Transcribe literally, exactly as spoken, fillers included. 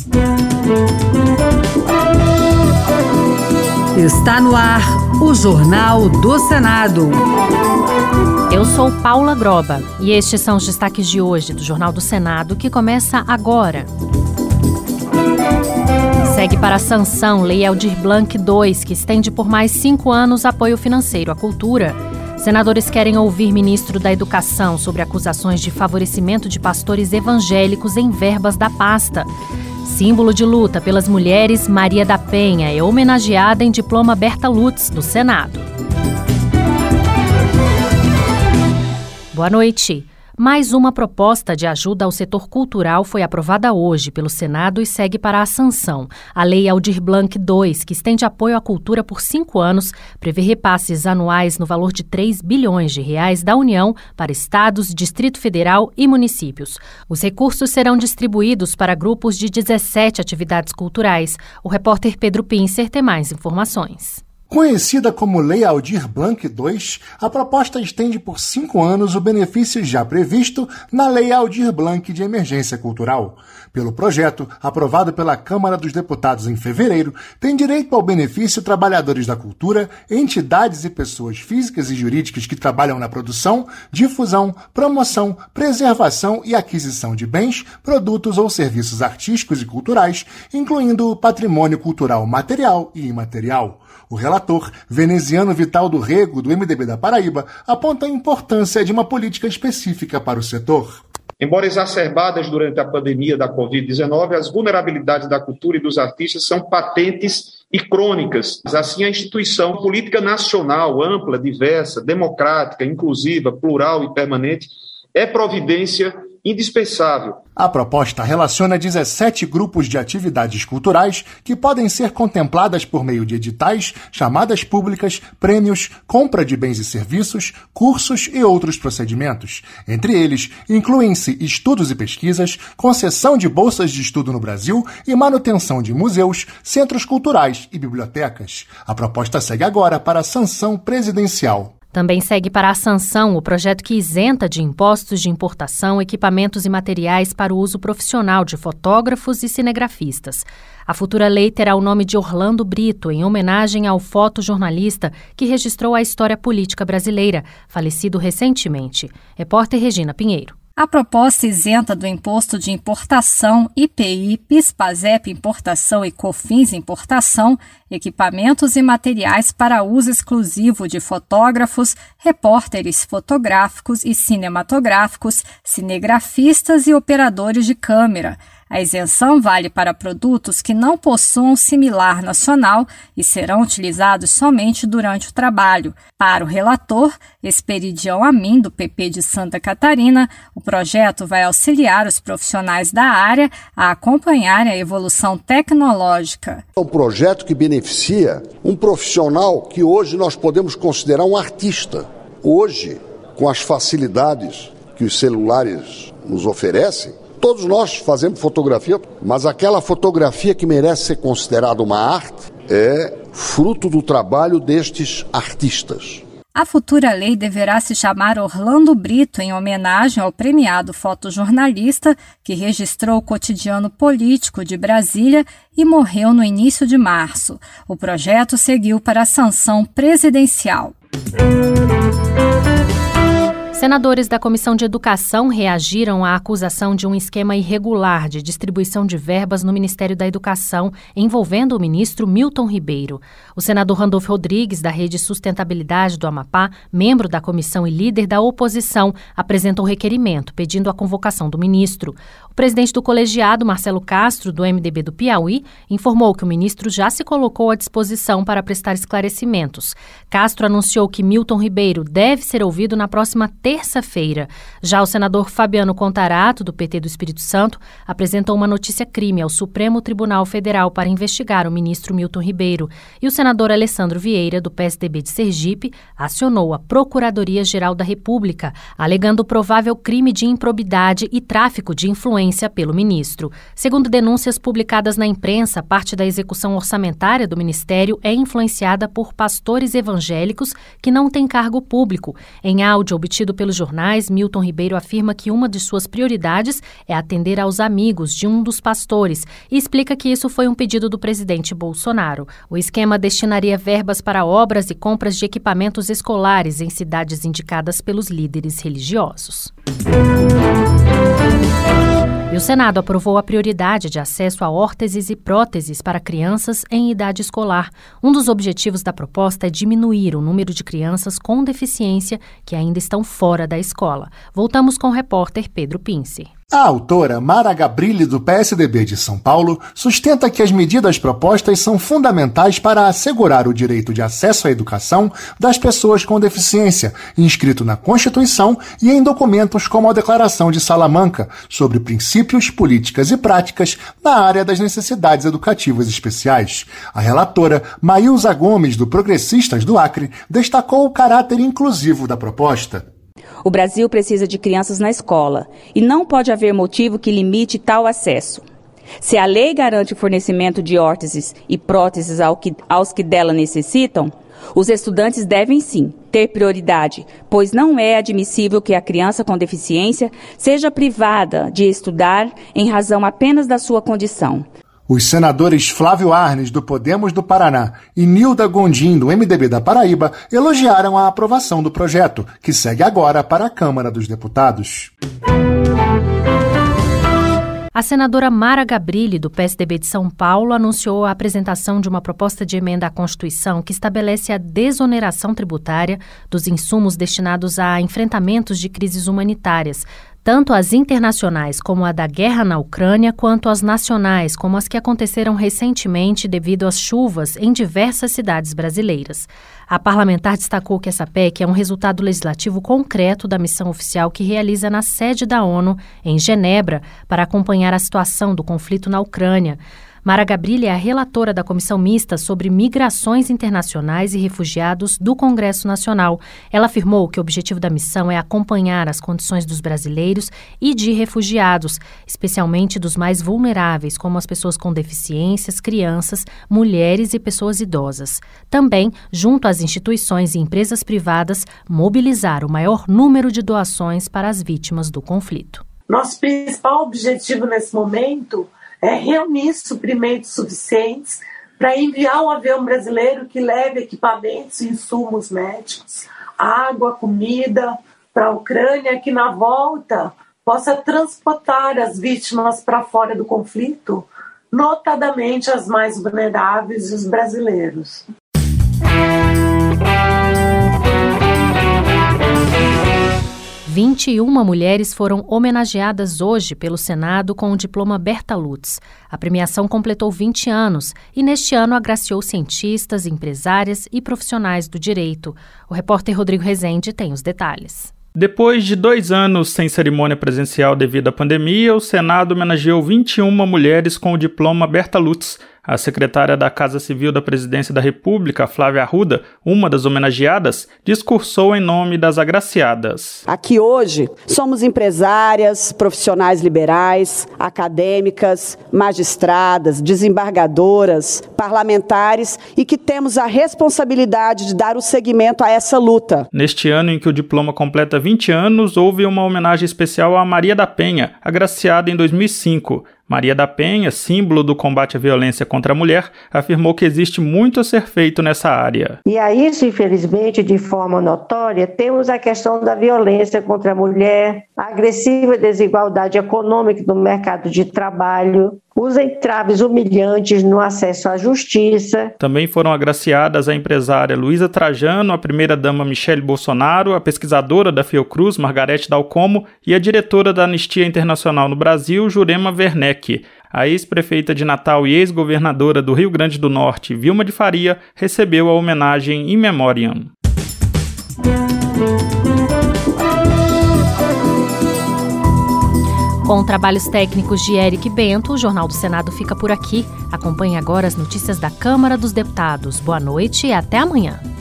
Está no ar o Jornal do Senado. Eu sou Paula Groba e estes são os destaques de hoje do Jornal do Senado, que começa agora. Segue para a sanção Lei Aldir Blanc dois, que estende por mais cinco anos apoio financeiro à cultura. Senadores querem ouvir ministro da Educação sobre acusações de favorecimento de pastores evangélicos em verbas da pasta. Símbolo de luta pelas mulheres, Maria da Penha é homenageada em diploma Berta Lutz, do Senado. Boa noite. Mais uma proposta de ajuda ao setor cultural foi aprovada hoje pelo Senado e segue para a sanção. A Lei Aldir Blanc dois, que estende apoio à cultura por cinco anos, prevê repasses anuais no valor de três bilhões de reais da União para estados, Distrito Federal e municípios. Os recursos serão distribuídos para grupos de dezessete atividades culturais. O repórter Pedro Pincer tem mais informações. Conhecida como Lei Aldir Blanc dois, a proposta estende por cinco anos o benefício já previsto na Lei Aldir Blanc de Emergência Cultural. Pelo projeto, aprovado pela Câmara dos Deputados em fevereiro, tem direito ao benefício trabalhadores da cultura, entidades e pessoas físicas e jurídicas que trabalham na produção, difusão, promoção, preservação e aquisição de bens, produtos ou serviços artísticos e culturais, incluindo o patrimônio cultural material e imaterial. O relator, veneziano Vital do Rego, do M D B da Paraíba, aponta a importância de uma política específica para o setor. Embora exacerbadas durante a pandemia da covid dezenove, as vulnerabilidades da cultura e dos artistas são patentes e crônicas. Assim, a instituição política nacional, ampla, diversa, democrática, inclusiva, plural e permanente, é providência indispensável. A proposta relaciona dezessete grupos de atividades culturais que podem ser contempladas por meio de editais, chamadas públicas, prêmios, compra de bens e serviços, cursos e outros procedimentos. Entre eles, incluem-se estudos e pesquisas, concessão de bolsas de estudo no Brasil e manutenção de museus, centros culturais e bibliotecas. A proposta segue agora para a sanção presidencial. Também segue para a sanção o projeto que isenta de impostos de importação equipamentos e materiais para o uso profissional de fotógrafos e cinegrafistas. A futura lei terá o nome de Orlando Brito, em homenagem ao fotojornalista que registrou a história política brasileira, falecido recentemente. Repórter Regina Pinheiro. A proposta isenta do imposto de importação, I P I, PIS/PASEP Importação e COFINS Importação, equipamentos e materiais para uso exclusivo de fotógrafos, repórteres fotográficos e cinematográficos, cinegrafistas e operadores de câmera. A isenção vale para produtos que não possuam similar nacional e serão utilizados somente durante o trabalho. Para o relator, Esperidião Amin, do P P de Santa Catarina, o projeto vai auxiliar os profissionais da área a acompanharem a evolução tecnológica. É um projeto que beneficia um profissional que hoje nós podemos considerar um artista. Hoje, com as facilidades que os celulares nos oferecem, todos nós fazemos fotografia, mas aquela fotografia que merece ser considerada uma arte é fruto do trabalho destes artistas. A futura lei deverá se chamar Orlando Brito, em homenagem ao premiado fotojornalista que registrou o cotidiano político de Brasília e morreu no início de março. O projeto seguiu para a sanção presidencial. Senadores da Comissão de Educação reagiram à acusação de um esquema irregular de distribuição de verbas no Ministério da Educação, envolvendo o ministro Milton Ribeiro. O senador Randolfo Rodrigues, da Rede Sustentabilidade do Amapá, membro da comissão e líder da oposição, apresentou requerimento pedindo a convocação do ministro. O presidente do colegiado, Marcelo Castro, do M D B do Piauí, informou que o ministro já se colocou à disposição para prestar esclarecimentos. Castro anunciou que Milton Ribeiro deve ser ouvido na próxima terça terça-feira. Já o senador Fabiano Contarato, do P T do Espírito Santo, apresentou uma notícia-crime ao Supremo Tribunal Federal para investigar o ministro Milton Ribeiro. E o senador Alessandro Vieira, do P S D B de Sergipe, acionou a Procuradoria-Geral da República, alegando provável crime de improbidade e tráfico de influência pelo ministro. Segundo denúncias publicadas na imprensa, parte da execução orçamentária do ministério é influenciada por pastores evangélicos que não têm cargo público. Em áudio obtido pelos jornais, Milton Ribeiro afirma que uma de suas prioridades é atender aos amigos de um dos pastores e explica que isso foi um pedido do presidente Bolsonaro. O esquema destinaria verbas para obras e compras de equipamentos escolares em cidades indicadas pelos líderes religiosos. E o Senado aprovou a prioridade de acesso a órteses e próteses para crianças em idade escolar. Um dos objetivos da proposta é diminuir o número de crianças com deficiência que ainda estão fora da escola. Voltamos com o repórter Pedro Pince. A autora Mara Gabrilli, do P S D B de São Paulo, sustenta que as medidas propostas são fundamentais para assegurar o direito de acesso à educação das pessoas com deficiência, inscrito na Constituição e em documentos como a Declaração de Salamanca, sobre princípios, políticas e práticas na área das necessidades educativas especiais. A relatora, Maílza Gomes, do Progressistas do Acre, destacou o caráter inclusivo da proposta. O Brasil precisa de crianças na escola e não pode haver motivo que limite tal acesso. Se a lei garante o fornecimento de órteses e próteses ao que, aos que dela necessitam, os estudantes devem sim ter prioridade, pois não é admissível que a criança com deficiência seja privada de estudar em razão apenas da sua condição. Os senadores Flávio Arnes, do Podemos do Paraná, e Nilda Gondim, do M D B da Paraíba, elogiaram a aprovação do projeto, que segue agora para a Câmara dos Deputados. A senadora Mara Gabrilli, do P S D B de São Paulo, anunciou a apresentação de uma proposta de emenda à Constituição que estabelece a desoneração tributária dos insumos destinados a enfrentamentos de crises humanitárias, tanto as internacionais, como a da guerra na Ucrânia, quanto as nacionais, como as que aconteceram recentemente devido às chuvas em diversas cidades brasileiras. A parlamentar destacou que essa P E C é um resultado legislativo concreto da missão oficial que realiza na sede da ONU, em Genebra, para acompanhar a situação do conflito na Ucrânia. Mara Gabrilli é a relatora da Comissão Mista sobre Migrações Internacionais e Refugiados do Congresso Nacional. Ela afirmou que o objetivo da missão é acompanhar as condições dos brasileiros e de refugiados, especialmente dos mais vulneráveis, como as pessoas com deficiências, crianças, mulheres e pessoas idosas. Também, junto às instituições e empresas privadas, mobilizar o maior número de doações para as vítimas do conflito. Nosso principal objetivo nesse momento é reunir suprimentos suficientes para enviar um avião brasileiro que leve equipamentos e insumos médicos, água, comida para a Ucrânia, que na volta possa transportar as vítimas para fora do conflito, notadamente as mais vulneráveis e os brasileiros. vinte e uma mulheres foram homenageadas hoje pelo Senado com o diploma Berta Lutz. A premiação completou vinte anos e neste ano agraciou cientistas, empresárias e profissionais do direito. O repórter Rodrigo Rezende tem os detalhes. Depois de dois anos sem cerimônia presencial devido à pandemia, o Senado homenageou vinte e uma mulheres com o diploma Berta Lutz. A secretária da Casa Civil da Presidência da República, Flávia Arruda, uma das homenageadas, discursou em nome das agraciadas. Aqui hoje somos empresárias, profissionais liberais, acadêmicas, magistradas, desembargadoras, parlamentares e que temos a responsabilidade de dar o seguimento a essa luta. Neste ano em que o diploma completa vinte anos, houve uma homenagem especial a Maria da Penha, agraciada em dois mil e cinco. Maria da Penha, símbolo do combate à violência contra a mulher, afirmou que existe muito a ser feito nessa área. E a isso, infelizmente, de forma notória, temos a questão da violência contra a mulher, a agressiva desigualdade econômica no mercado de trabalho, os entraves humilhantes no acesso à justiça. Também foram agraciadas a empresária Luísa Trajano, a primeira-dama Michele Bolsonaro, a pesquisadora da Fiocruz, Margarete Dalcomo, e a diretora da Anistia Internacional no Brasil, Jurema Werneck. A ex-prefeita de Natal e ex-governadora do Rio Grande do Norte, Vilma de Faria, recebeu a homenagem in memoriam. Com trabalhos técnicos de Eric Bento, o Jornal do Senado fica por aqui. Acompanhe agora as notícias da Câmara dos Deputados. Boa noite e até amanhã.